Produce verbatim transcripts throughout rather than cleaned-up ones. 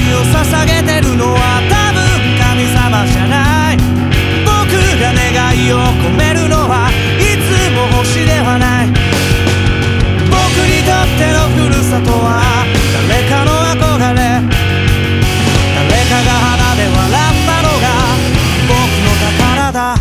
を捧げてるのは多分神様じゃない。僕が願いを込めるのはいつも星ではない。僕にとってのふるさとは誰かの憧れ、誰かが鼻で笑ったのが僕の宝だ。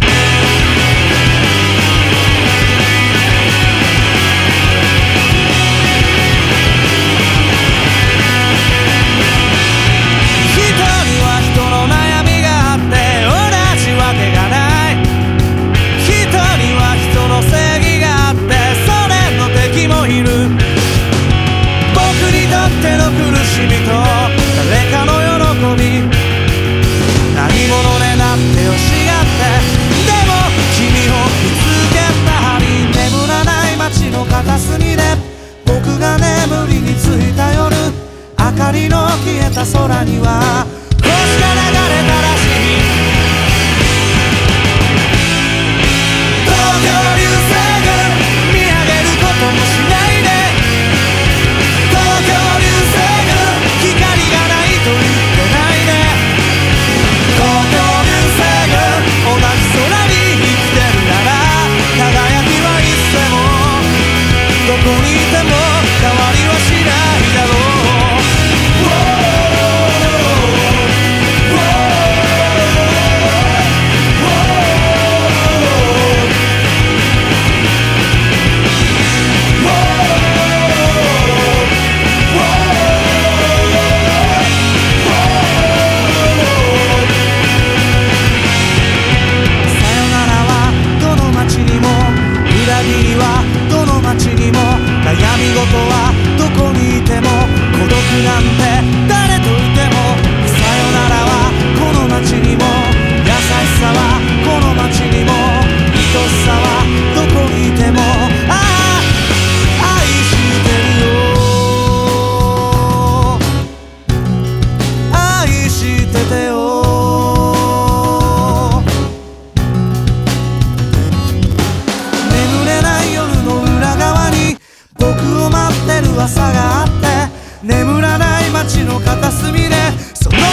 僕が眠りについた夜、明かりの消えた空には星が流れたらしい。東京流星群見上げることもしないで、東京流星群光がないと言ってないで、東京流星群同じ空に生きてるなら輝きはいつでもどこにいても変わりはしないだろう。さよならはどの街にも、裏切りはどの街にも、悩み事はどこにいても、孤独なんて誰といても、さよならはこの街にも、優しさはこの街にも、愛しさはどこにいても、ああ愛してるよ、愛しててよ。朝があって眠らない街の片隅でその